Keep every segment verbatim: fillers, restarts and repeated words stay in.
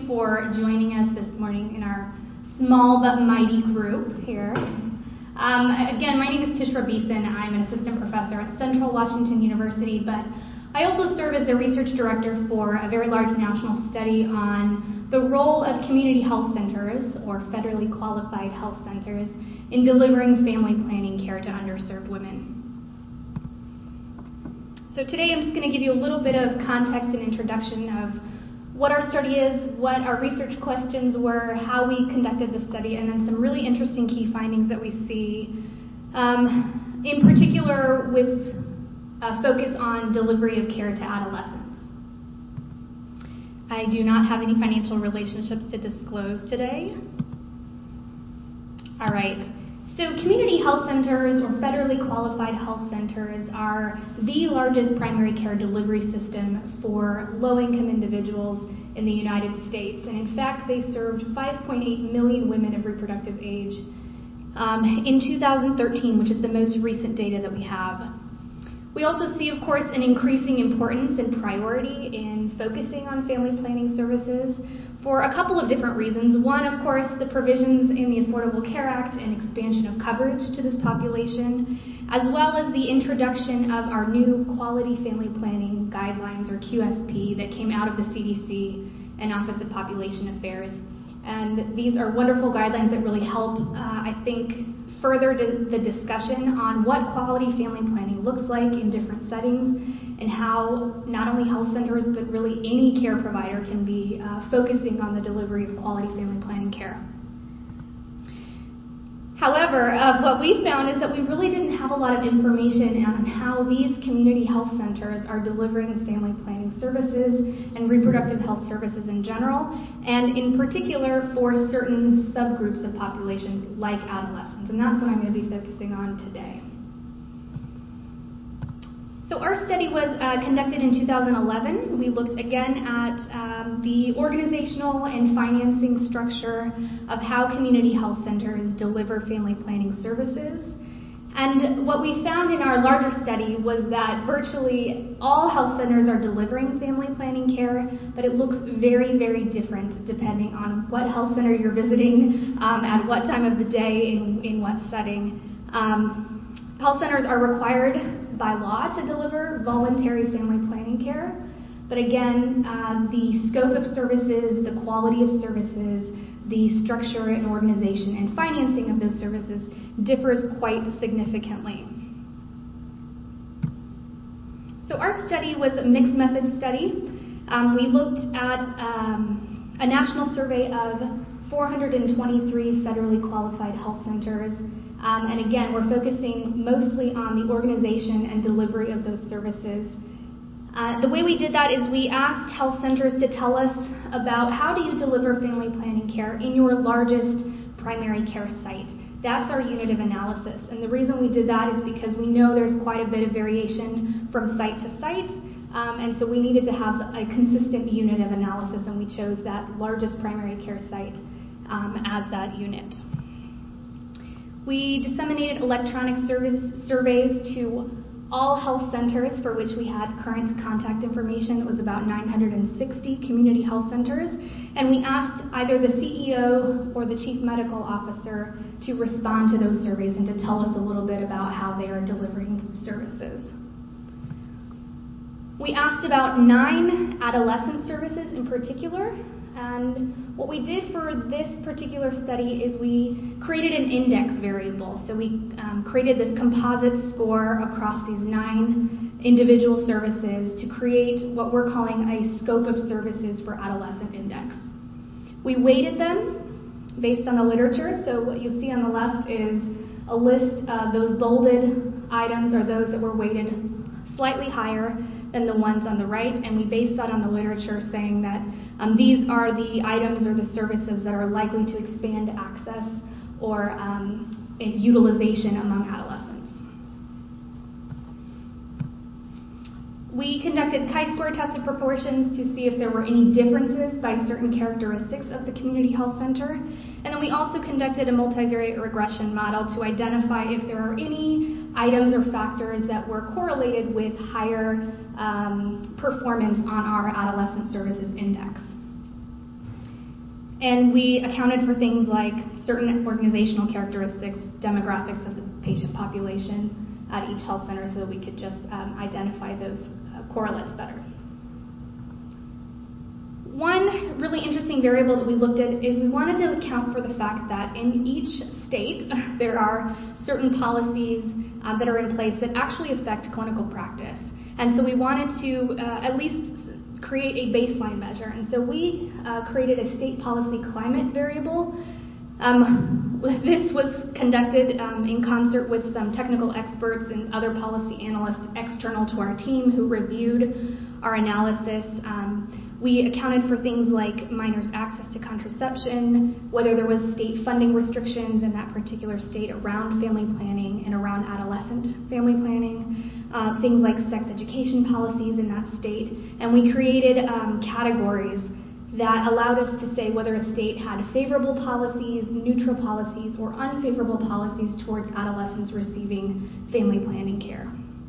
you for joining us this morning in our small but mighty group here. Um, again, my name is Tishra Beeson. I'm an assistant professor at Central Washington University, but I also serve as the research director for a very large national study on the role of community health centers, or federally qualified health centers, in delivering family planning care to underserved women. So today I'm just going to give you a little bit of context and introduction of what our study is, what our research questions were, how we conducted the study, and then some really interesting key findings that we see, um, in particular with a focus on delivery of care to adolescents. I do not have any financial relationships to disclose today. All right. So community health centers, or federally qualified health centers, are the largest primary care delivery system for low-income individuals in the United States. And in fact, they served five point eight million women of reproductive age um, in two thousand thirteen, which is the most recent data that we have. We also see, of course, an increasing importance and priority in focusing on family planning services for a couple of different reasons. One, of course, the provisions in the Affordable Care Act and expansion of coverage to this population, as well as the introduction of our new Quality Family Planning Guidelines, or Q F P, that came out of the C D C and Office of Population Affairs. And these are wonderful guidelines that really help, uh, I think, further the discussion on what quality family planning looks like in different settings, and how not only health centers but really any care provider can be uh, focusing on the delivery of quality family planning care. However, uh, what we found is that we really didn't have a lot of information on how these community health centers are delivering family planning services and reproductive health services in general, and in particular for certain subgroups of populations like adolescents, and that's what I'm going to be focusing on today. So our study was uh, conducted in two thousand eleven. We looked again at um, the organizational and financing structure of how community health centers deliver family planning services. And what we found in our larger study was that virtually all health centers are delivering family planning care, but it looks very, very different depending on what health center you're visiting, um, at what time of the day, in, in what setting. Um, health centers are required by law to deliver voluntary family planning care, but again, uh, the scope of services, the quality of services, the structure and organization and financing of those services differs quite significantly. So our study was a mixed method study. Um, we looked at um, a national survey of four hundred twenty-three federally qualified health centers. Um, and again, we're focusing mostly on the organization and delivery of those services. Uh, the way we did that is we asked health centers to tell us about how do you deliver family planning care in your largest primary care site. That's our unit of analysis. And the reason we did that is because we know there's quite a bit of variation from site to site. Um, and so we needed to have a consistent unit of analysis, and we chose that largest primary care site um, as that unit. We disseminated electronic service surveys to all health centers for which we had current contact information. It was about nine hundred sixty community health centers, and we asked either the C E O or the chief medical officer to respond to those surveys and to tell us a little bit about how they are delivering services. We asked about nine adolescent services in particular. And what we did for this particular study is we created an index variable. So we um, created this composite score across these nine individual services to create what we're calling a scope of services for adolescent index. We weighted them based on the literature. So what you see on the left is a list of those bolded items, or those that were weighted slightly higher than the ones on the right, and we based that on the literature saying that um, these are the items or the services that are likely to expand access or um, utilization among adolescents. We conducted chi-square tested proportions to see if there were any differences by certain characteristics of the community health center. And then we also conducted a multivariate regression model to identify if there are any items or factors that were correlated with higher um, performance on our adolescent services index. And we accounted for things like certain organizational characteristics, demographics of the patient population at each health center so that we could just um, identify those uh, correlates better. One really interesting variable that we looked at is we wanted to account for the fact that in each state there are certain policies uh, that are in place that actually affect clinical practice. And so we wanted to uh, at least create a baseline measure. And so we uh, created a state policy climate variable. Um, this was conducted um, in concert with some technical experts and other policy analysts external to our team who reviewed our analysis. Um, We accounted for things like minors' access to contraception, whether there was state funding restrictions in that particular state around family planning and around adolescent family planning, uh, things like sex education policies in that state. And we created um, categories that allowed us to say whether a state had favorable policies, neutral policies, or unfavorable policies towards adolescents receiving family planning care.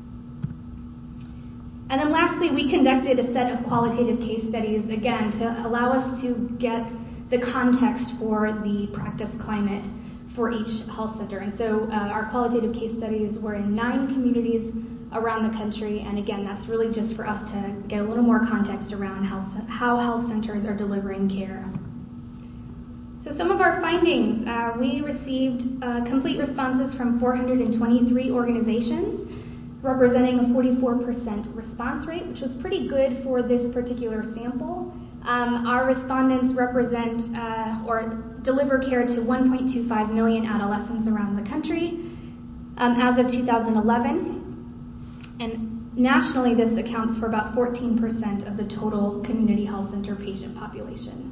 And then lastly, we conducted a set of qualitative case studies, again, to allow us to get the context for the practice climate for each health center. And so uh, our qualitative case studies were in nine communities around the country. And again, that's really just for us to get a little more context around how, how health centers are delivering care. So some of our findings, uh, we received uh, complete responses from four hundred twenty-three organizations, representing a forty-four percent response rate, which was pretty good for this particular sample. Um, our respondents represent uh, or deliver care to one point two five million adolescents around the country um, as of two thousand eleven. And nationally, this accounts for about fourteen percent of the total community health center patient population.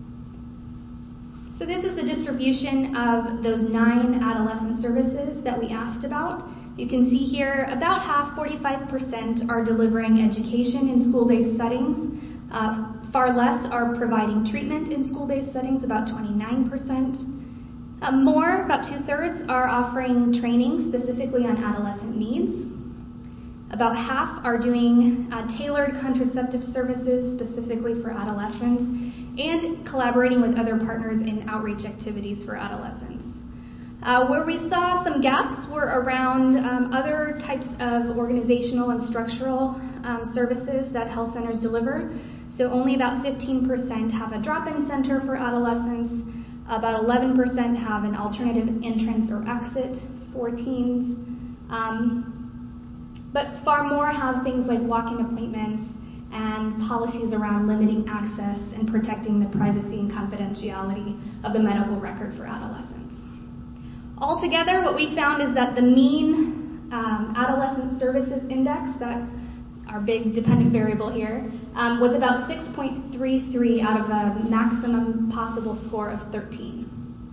So this is the distribution of those nine adolescent services that we asked about. You can see here about half, forty-five percent, are delivering education in school-based settings. Uh, far less are providing treatment in school-based settings, about twenty-nine percent. Uh, more, about two-thirds, are offering training specifically on adolescent needs. About half are doing uh, tailored contraceptive services specifically for adolescents and collaborating with other partners in outreach activities for adolescents. Uh, where we saw some gaps were around um, other types of organizational and structural um, services that health centers deliver. So only about fifteen percent have a drop-in center for adolescents, about eleven percent have an alternative entrance or exit for teens, um, but far more have things like walk-in appointments and policies around limiting access and protecting the privacy and confidentiality of the medical record for adolescents. Altogether, what we found is that the mean um, adolescent services index, that our big dependent variable here, um, was about six point three three out of a maximum possible score of thirteen.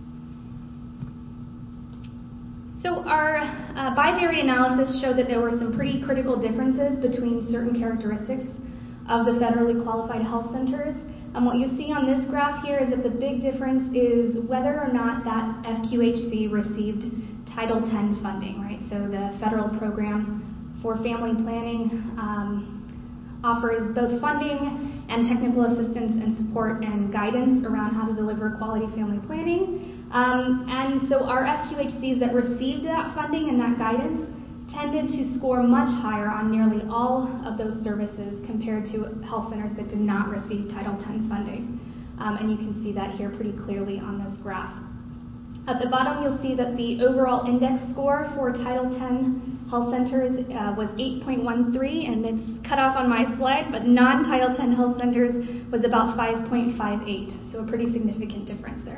So our uh, bivariate analysis showed that there were some pretty critical differences between certain characteristics of the federally qualified health centers. And what you see on this graph here is that the big difference is whether or not that F Q H C received Title ten funding, right? So the federal program for family planning um, offers both funding and technical assistance and support and guidance around how to deliver quality family planning. Um, and so our F Q H Cs that received that funding and that guidance tended to score much higher on nearly all of those services compared to health centers that did not receive Title ten funding. Um, and you can see that here pretty clearly on this graph. At the bottom, you'll see that the overall index score for Title ten health centers uh, was eight point one three, and it's cut off on my slide, but non-Title ten health centers was about five point five eight, so a pretty significant difference there.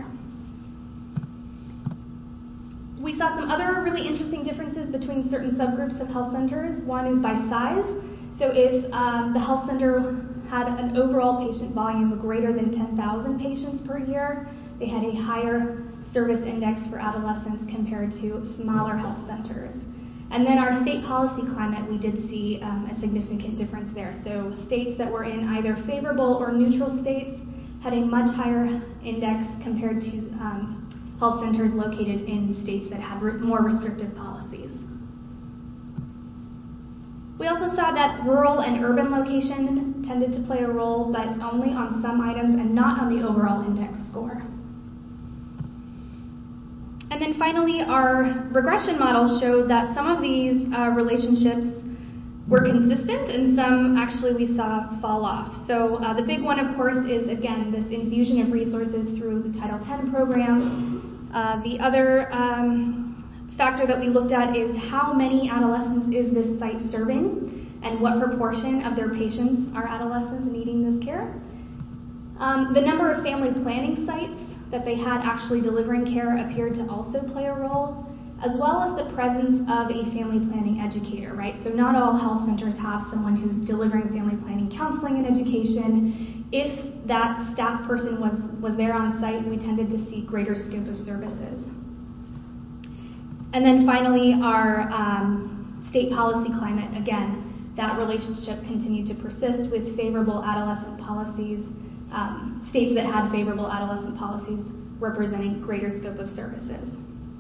We saw some other really interesting differences between certain subgroups of health centers. One is by size. So if um, the health center had an overall patient volume of greater than ten thousand patients per year, they had a higher service index for adolescents compared to smaller health centers. And then our state policy climate, we did see um, a significant difference there. So states that were in either favorable or neutral states had a much higher index compared to um, health centers located in states that have re- more restrictive policies. We also saw that rural and urban location tended to play a role, but only on some items and not on the overall index score. And then finally, our regression model showed that some of these uh, relationships were consistent and some actually we saw fall off. So uh, the big one, of course, is again this infusion of resources through the Title ten program. Uh, the other um, factor that we looked at is how many adolescents is this site serving and what proportion of their patients are adolescents needing this care. Um, the number of family planning sites that they had actually delivering care appeared to also play a role, as well as the presence of a family planning educator, right? So not all health centers have someone who's delivering family planning counseling and education. If that staff person was, was there on site, we tended to see greater scope of services. And then finally, our um, state policy climate, again, that relationship continued to persist with favorable adolescent policies, um, states that had favorable adolescent policies representing greater scope of services.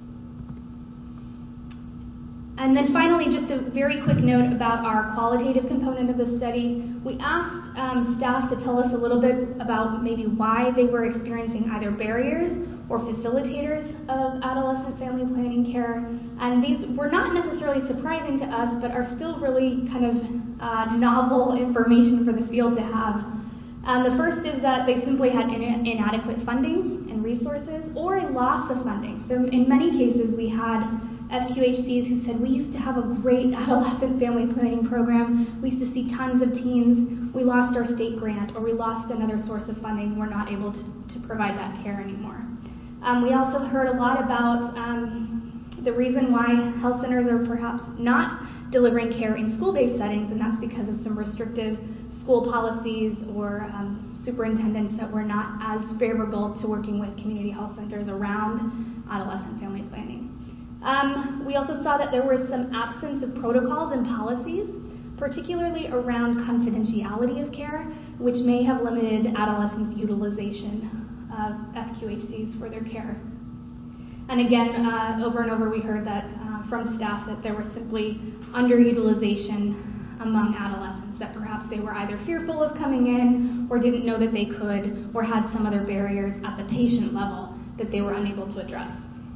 And then finally, just a very quick note about our qualitative component of the study. We asked um, staff to tell us a little bit about maybe why they were experiencing either barriers or facilitators of adolescent family planning care. And these were not necessarily surprising to us, but are still really kind of uh, novel information for the field to have. Um, the first is that they simply had in- inadequate funding and resources or a loss of funding. So in many cases, we had F Q H Cs who said, we used to have a great adolescent family planning program. We used to see tons of teens. We lost our state grant or we lost another source of funding. We're not able to, to provide that care anymore. Um, we also heard a lot about um, the reason why health centers are perhaps not delivering care in school-based settings, and that's because of some restrictive school policies or um, superintendents that were not as favorable to working with community health centers around adolescent family planning. Um, we also saw that there was some absence of protocols and policies, particularly around confidentiality of care, which may have limited adolescents' utilization of F Q H Cs for their care. And again, uh, over and over we heard that uh, from staff that there was simply underutilization among adolescents, that perhaps they were either fearful of coming in or didn't know that they could or had some other barriers at the patient level that they were unable to address.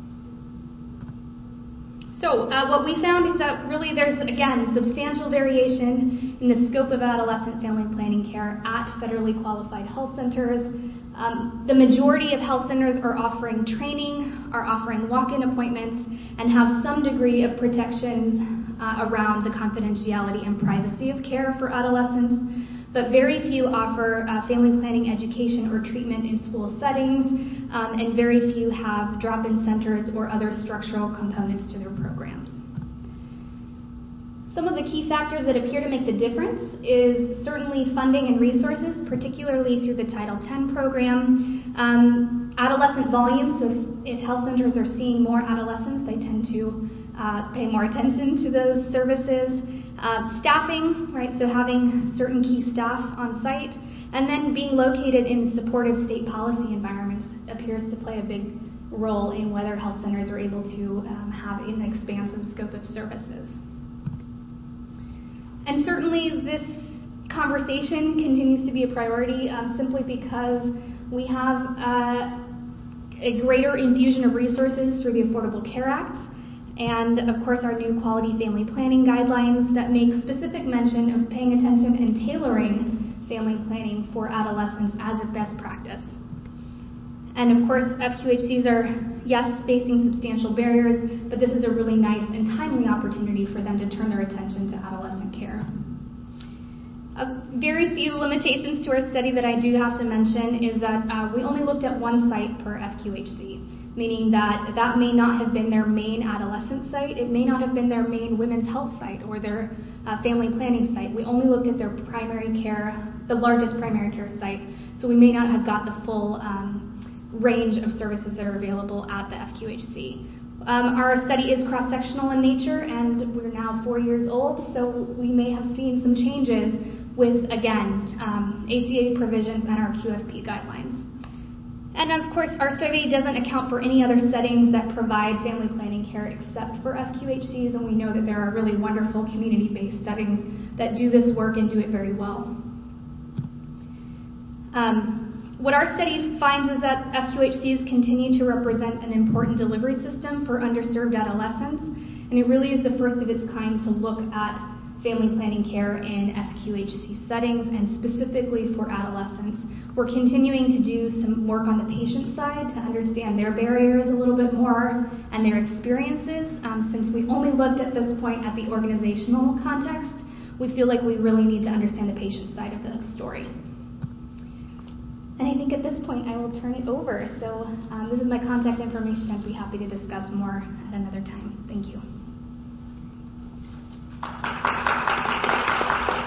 So uh, what we found is that really there's, again, substantial variation in the scope of adolescent family planning care at federally qualified health centers. Um, the majority of health centers are offering training, are offering walk-in appointments, and have some degree of protections uh, around the confidentiality and privacy of care for adolescents. But very few offer uh, family planning education or treatment in school settings, um, and very few have drop-in centers or other structural components to their programs. Some of the key factors that appear to make the difference is certainly funding and resources, particularly through the Title ten program. Um, adolescent volume, so if, if health centers are seeing more adolescents, they tend to uh, pay more attention to those services. Uh, staffing, right, so having certain key staff on site, and then being located in supportive state policy environments appears to play a big role in whether health centers are able to um, have an expansive scope of services. And certainly this conversation continues to be a priority um, simply because we have uh, a greater infusion of resources through the Affordable Care Act, and of course our new quality family planning guidelines that make specific mention of paying attention and tailoring family planning for adolescents as a best practice. And of course F Q H Cs are, yes, facing substantial barriers, but this is a really nice and timely opportunity for them to turn their attention to adolescent care. A very few limitations to our study that I do have to mention is that uh, we only looked at one site per F Q H C, meaning that that may not have been their main adolescent site, it may not have been their main women's health site or their uh, family planning site. We only looked at their primary care, the largest primary care site, so we may not have got the full um, range of services that are available at the F Q H C. Um, our study is cross-sectional in nature, and we're now four years old, so we may have seen some changes with, again, um, A C A provisions and our Q F P guidelines. And of course, our survey doesn't account for any other settings that provide family planning care except for F Q H Cs, and we know that there are really wonderful community-based settings that do this work and do it very well. Um, what our study finds is that F Q H Cs continue to represent an important delivery system for underserved adolescents, and it really is the first of its kind to look at family planning care in F Q H C settings, and specifically for adolescents. We're continuing to do some work on the patient side to understand their barriers a little bit more and their experiences. Um, since we only looked at this point at the organizational context, we feel like we really need to understand the patient side of the story. And I think at this point I will turn it over. So um, this is my contact information. I'd be happy to discuss more at another time. Thank you.